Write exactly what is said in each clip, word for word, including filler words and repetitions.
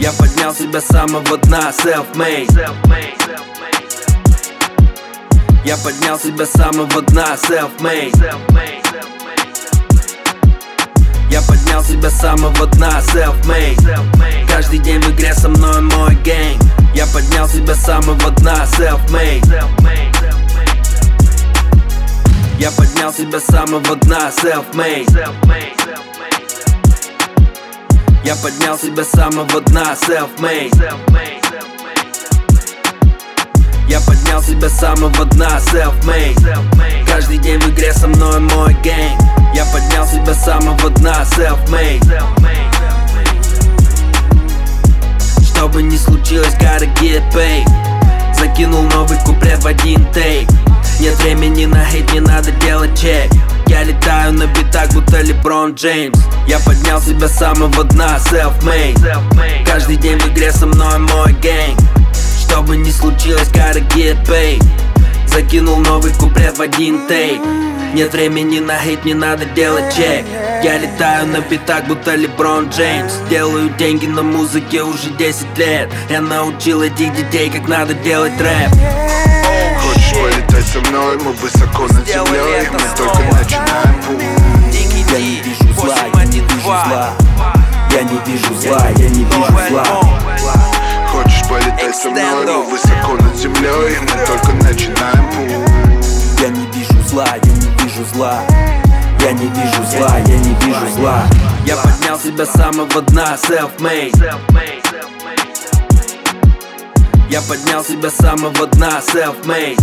Я поднял себя с самого дна, self-made. Я поднял себя с самого дна, self-made. Я поднял себя с самого дна, self-made. Каждый день в игре со мной мой гэнг. Я поднял себя с самого дна, self-made. Я поднял себя с самого дна, self-made. Я поднял себя с самого дна, self-made. Я поднял себя с самого дна, self-made. Каждый день в игре со мной мой гэнг. Я поднял себя с самого дна, self-made. Что бы ни случилось, gotta get paid. Закинул новый куплет в один тейк. Нет времени на хейт, не надо делать чек. Я летаю на битах, будто Леброн Джеймс. Я поднял себя с самого дна, self-made. Каждый день в игре со мной мой гэнг. Что бы ни случилось, gotta get paid. Закинул новый куплет в один тейк. Нет времени на хейт, не надо делать чек. Я летаю на битах, будто Леброн Джеймс. Делаю деньги на музыке уже десять лет. Я научил этих детей, как надо делать рэп. Хочешь полетать со мной, мы высоко над землей. Мы только начинаем путь. Я не вижу зла, я не вижу зла. Я не вижу зла, я не вижу зла. Хочешь полетать со мной, мы высоко над землей. Мы только начинаем путь. Я не вижу зла, я не вижу зла. Я не вижу зла, я не вижу зла. Я поднял себя с самого дна, self-made. Я поднял себя с самого дна, self-made.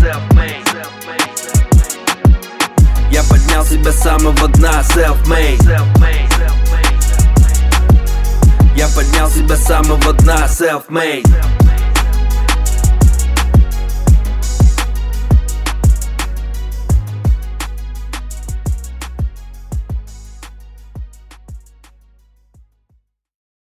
Я поднял себя с самого дна, self-made. Я поднял себя с самого дна, self-made.